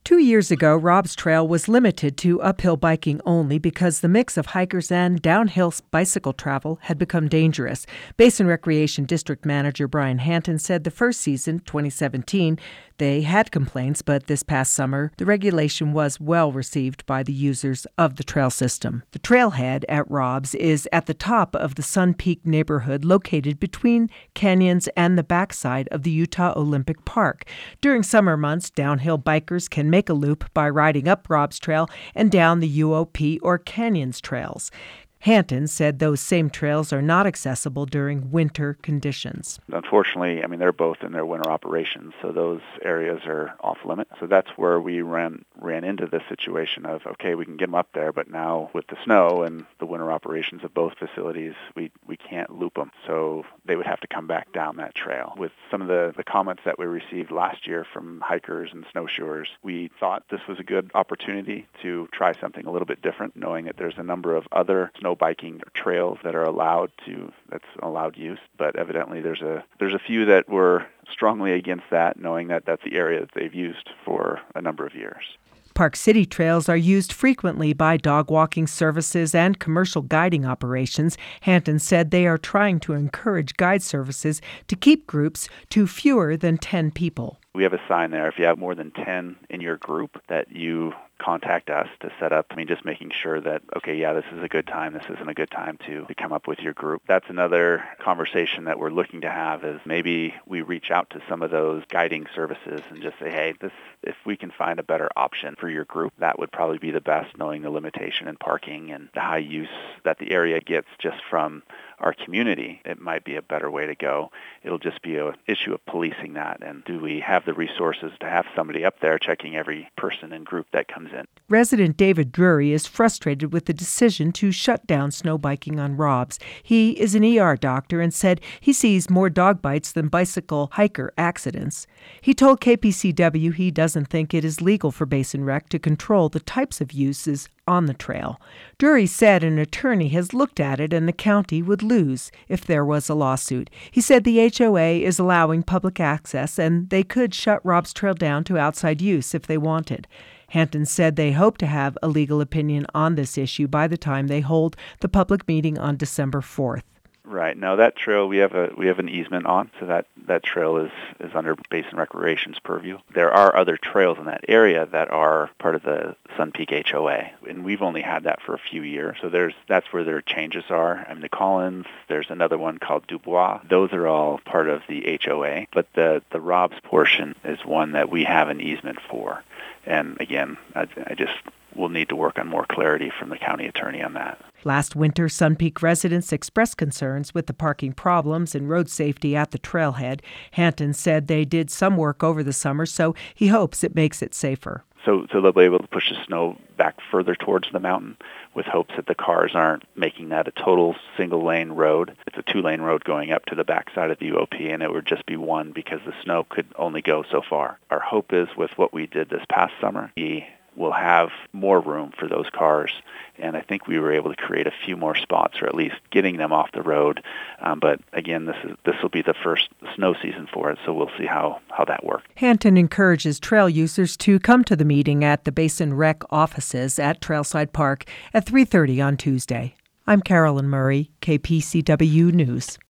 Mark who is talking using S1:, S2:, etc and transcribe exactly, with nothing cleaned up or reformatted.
S1: Two years ago, Rob's Trail was limited to uphill biking only because the mix of hikers and downhill bicycle travel had become dangerous. Basin Recreation District Manager Brian Hanton said the first season, twenty seventeen, they had complaints, but this past summer, the regulation was well received by the users of the trail system. The trailhead at Rob's is at the top of the Sun Peak neighborhood located between canyons and the backside of the Utah Olympic Park. During summer months, downhill bikers can make a loop by riding up Rob's Trail and down the U O P or Canyons trails. Hanton said those same trails are not accessible during winter conditions.
S2: Unfortunately, I mean, they're both in their winter operations, so those areas are off limit. So that's where we ran ran into this situation of, okay, we can get them up there, but now with the snow and the winter operations of both facilities, we, we can't loop them. So they would have to come back down that trail. With some of the, the comments that we received last year from hikers and snowshoers, we thought this was a good opportunity to try something a little bit different, knowing that there's a number of other snow biking trails that are allowed to that's allowed use, but evidently there's a there's a few that were strongly against that, knowing that that's the area that they've used for a number of years.
S1: Park City trails are used frequently by dog walking services and commercial guiding operations. Hanton said they are trying to encourage guide services to keep groups to fewer than ten people.
S2: We have a sign there, if you have more than ten in your group, that you contact us to set up, I mean, just making sure that, okay, yeah, this is a good time, this isn't a good time to, to come up with your group. That's another conversation that we're looking to have, is maybe we reach out to some of those guiding services and just say, hey, this if we can find a better option for your group, that would probably be the best, knowing the limitation in parking and the high use that the area gets just from our community. It might be a better way to go. It'll just be an issue of policing that, and do we have the resources to have somebody up there checking every person and group that comes in.
S1: Resident David Drury is frustrated with the decision to shut down snow biking on Rob's. He is an E R doctor and said he sees more dog bites than bicycle hiker accidents. He told K P C W he doesn't think it is legal for Basin Rec to control the types of uses on the trail. Drury said an attorney has looked at it and the county would lose if there was a lawsuit. He said the H O A is allowing public access and they could shut Rob's Trail down to outside use if they wanted. Hanton said they hope to have a legal opinion on this issue by the time they hold the public meeting on December fourth.
S2: Right. Now that trail we have a we have an easement on, so that, that trail is, is under Basin Recreation's purview. There are other trails in that area that are part of the Sun Peak H O A, and we've only had that for a few years. So there's that's where their changes are. I mean, the Collins, there's another one called Dubois. Those are all part of the H O A, but the the Rob's portion is one that we have an easement for. And again, I, I just will need to work on more clarity from the county attorney on that.
S1: Last winter, Sun Peak residents expressed concerns with the parking problems and road safety at the trailhead. Hanton said they did some work over the summer, so he hopes it makes it safer.
S2: So, so they'll be able to push the snow back further towards the mountain with hopes that the cars aren't making that a total single-lane road. It's a two-lane road going up to the backside of the U O P, and it would just be one because the snow could only go so far. Our hope is with what we did this past summer, we will have more room for those cars, and I think we were able to create a few more spots, or at least getting them off the road. Um, but again, this is this will be the first snow season for it, so we'll see how, how that works.
S1: Hanton encourages trail users to come to the meeting at the Basin Rec offices at Trailside Park at three thirty on Tuesday. I'm Carolyn Murray, K P C W News.